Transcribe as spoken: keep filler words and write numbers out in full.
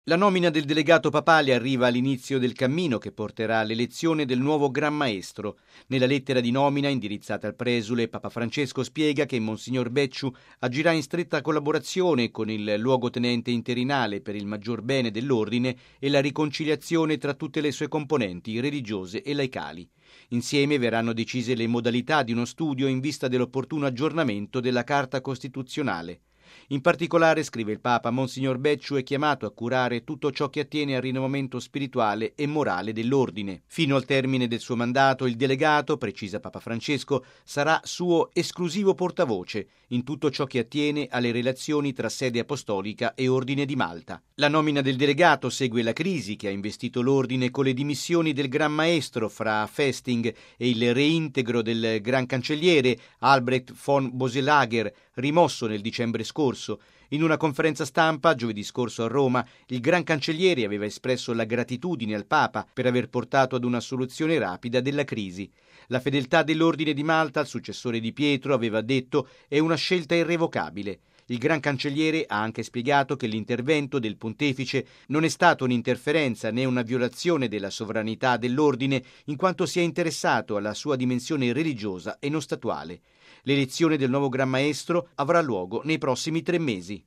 La nomina del delegato papale arriva all'inizio del cammino che porterà all'elezione del nuovo Gran Maestro. Nella lettera di nomina indirizzata al presule, Papa Francesco spiega che Monsignor Becciu agirà in stretta collaborazione con il luogotenente interinale per il maggior bene dell'ordine e la riconciliazione tra tutte le sue componenti religiose e laicali. Insieme verranno decise le modalità di uno studio in vista dell'opportuno aggiornamento della Carta Costituzionale. In particolare, scrive il Papa, Monsignor Becciu è chiamato a curare tutto ciò che attiene al rinnovamento spirituale e morale dell'ordine. Fino al termine del suo mandato, il delegato, precisa Papa Francesco, sarà suo esclusivo portavoce in tutto ciò che attiene alle relazioni tra sede apostolica e Ordine di Malta. La nomina del delegato segue la crisi che ha investito l'ordine con le dimissioni del Gran Maestro fra Festing e il reintegro del Gran Cancelliere Albrecht von Boeselager, rimosso nel dicembre scorso. In una conferenza stampa giovedì scorso a Roma, il Gran Cancelliere aveva espresso la gratitudine al Papa per aver portato ad una soluzione rapida della crisi. La fedeltà dell'Ordine di Malta al successore di Pietro, aveva detto, è una scelta irrevocabile. Il Gran Cancelliere ha anche spiegato che l'intervento del Pontefice non è stato un'interferenza né una violazione della sovranità dell'ordine, in quanto si è interessato alla sua dimensione religiosa e non statuale. L'elezione del nuovo Gran Maestro avrà luogo nei prossimi tre mesi.